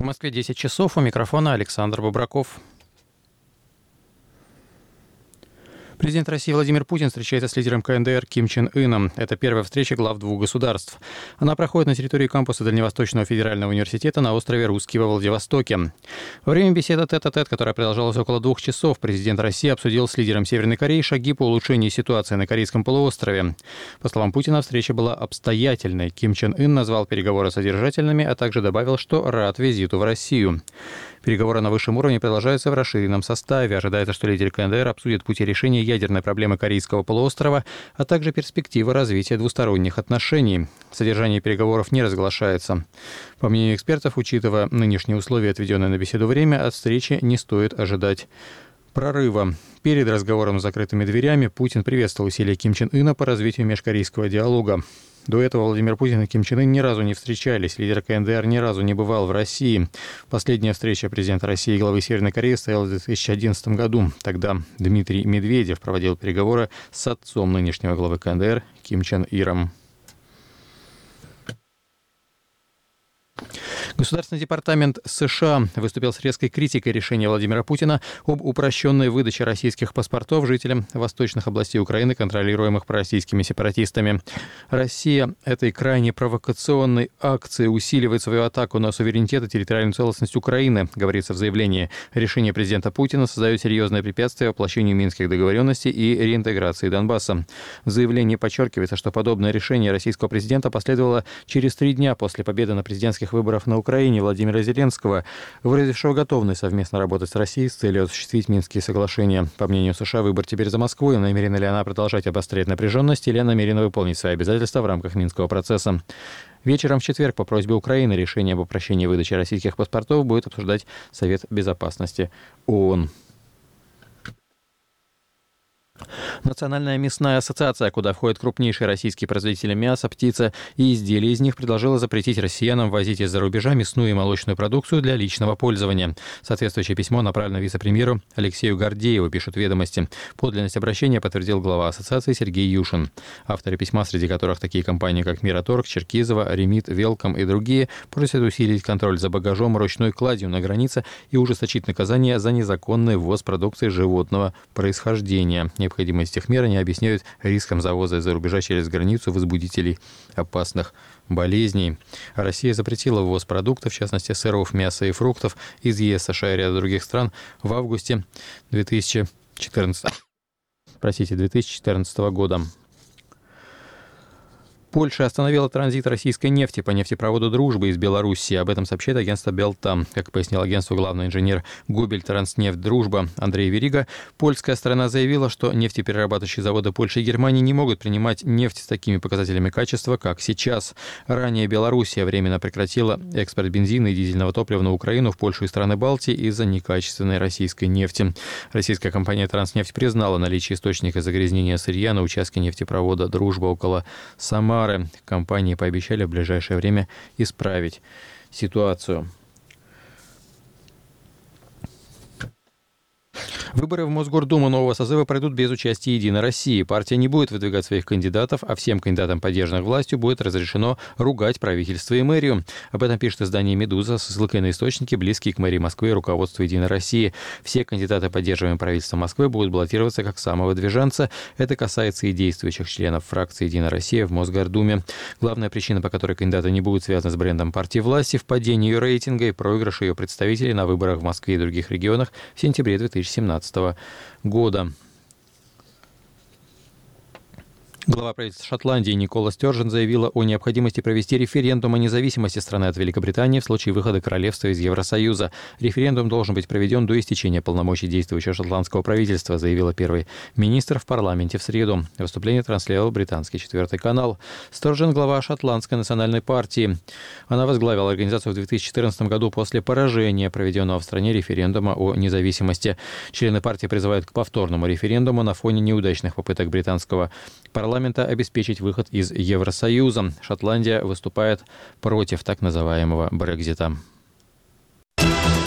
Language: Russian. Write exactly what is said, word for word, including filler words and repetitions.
Москве десять часов. У микрофона Александр Бобраков. Президент России Владимир Путин встречается с лидером ка эн дэ эр Ким Чен Ыном. Это первая встреча глав двух государств. Она проходит на территории кампуса Дальневосточного федерального университета на острове Русский во Владивостоке. Во время беседы тет-а-тет, которая продолжалась около двух часов, президент России обсудил с лидером Северной Кореи шаги по улучшению ситуации на Корейском полуострове. По словам Путина, встреча была обстоятельной. Ким Чен Ын назвал переговоры содержательными, а также добавил, что рад визиту в Россию. Переговоры на высшем уровне продолжаются в расширенном составе. Ожидается, что лидеры ка эн дэ эр обсудят пути решения ядерной проблемы Корейского полуострова, а также перспективы развития двусторонних отношений. Содержание переговоров не разглашается. По мнению экспертов, учитывая нынешние условия, отведенное на беседу время, от встречи не стоит ожидать прорыва. Перед разговором с закрытыми дверями Путин приветствовал усилия Ким Чен Ына по развитию межкорейского диалога. До этого Владимир Путин и Ким Чен Ын ни разу не встречались. Лидер ка эн дэ эр ни разу не бывал в России. Последняя встреча президента России и главы Северной Кореи состоялась в две тысячи одиннадцатом году. Тогда Дмитрий Медведев проводил переговоры с отцом нынешнего главы ка эн дэ эр Ким Чен Иром. Государственный департамент США выступил с резкой критикой решения Владимира Путина об упрощенной выдаче российских паспортов жителям восточных областей Украины, контролируемых пророссийскими сепаратистами. Россия этой крайне провокационной акцией усиливает свою атаку на суверенитет и территориальную целостность Украины, говорится в заявлении. Решение президента Путина создает серьезное препятствие воплощению минских договоренностей и реинтеграции Донбасса. В заявлении подчеркивается, что подобное решение российского президента последовало через три дня после победы на президентских выборах на Украине Владимира Зеленского, выразившего готовность совместно работать с Россией с целью осуществить Минские соглашения. По мнению США, выбор теперь за Москвой. Намерена ли она продолжать обострять напряженность или намерена выполнить свои обязательства в рамках Минского процесса? Вечером в четверг по просьбе Украины решение об упрощении выдачи российских паспортов будет обсуждать Совет безопасности ООН. Национальная мясная ассоциация, куда входят крупнейшие российские производители мяса, птицы и изделий из них, предложила запретить россиянам возить из-за рубежа мясную и молочную продукцию для личного пользования. Соответствующее письмо направлено вице-премьеру Алексею Гордееву, пишут «Ведомости». Подлинность обращения подтвердил глава ассоциации Сергей Юшин. Авторы письма, среди которых такие компании, как Мираторг, Черкизово, Ремит, Велком и другие, просят усилить контроль за багажом, ручной кладью на границе и ужесточить наказание за незаконный ввоз продукции животного происхождения. Необходимость этих мер они объясняют риском завоза из-за рубежа через границу возбудителей опасных болезней. Россия запретила ввоз продуктов, в частности сыров, мяса и фруктов, из е эс, США и ряда других стран в августе две тысячи четырнадцатого, простите, две тысячи четырнадцатого года. Польша остановила транзит российской нефти по нефтепроводу «Дружба» из Белоруссии. Об этом сообщает агентство «Белтам». Как пояснил агентству главный инженер Губель Транснефть «Дружба» Андрей Верига, польская сторона заявила, что нефтеперерабатывающие заводы Польши и Германии не могут принимать нефть с такими показателями качества, как сейчас. Ранее Белоруссия временно прекратила экспорт бензина и дизельного топлива на Украину, в Польшу и страны Балтии из-за некачественной российской нефти. Российская компания «Транснефть» признала наличие источника загрязнения сырья на участке нефтепровода «Дружба» около Самары. Компании пообещали в ближайшее время исправить ситуацию. Выборы в Мосгордуму нового созыва пройдут без участия «Единой России». Партия не будет выдвигать своих кандидатов, а всем кандидатам, поддержанных властью, будет разрешено ругать правительство и мэрию. Об этом пишет издание «Медуза» со ссылкой на источники, близкие к мэрии Москвы и руководству «Единой России». Все кандидаты, поддерживаемые правительством Москвы, будут баллотироваться как самовыдвиженцы. Это касается и действующих членов фракции «Единая Россия» в Мосгордуме. Главная причина, по которой кандидаты не будут связаны с брендом партии власти, в падении ее рейтинга и проигрыше ее представителей на выборах в Москве и других регионах в сентябре две тысячи семнадцатого года. Глава правительства Шотландии Никола Стёрджен заявила о необходимости провести референдум о независимости страны от Великобритании в случае выхода королевства из Евросоюза. Референдум должен быть проведен до истечения полномочий действующего шотландского правительства, заявила первый министр в парламенте в среду. Выступление транслировал британский четвертый канал. Стёрджен – глава шотландской национальной партии. Она возглавила организацию в две тысячи четырнадцатом году после поражения проведенного в стране референдума о независимости. Члены партии призывают к повторному референдуму на фоне неудачных попыток британского парламента обеспечить выход из Евросоюза. Шотландия выступает против так называемого Брексита.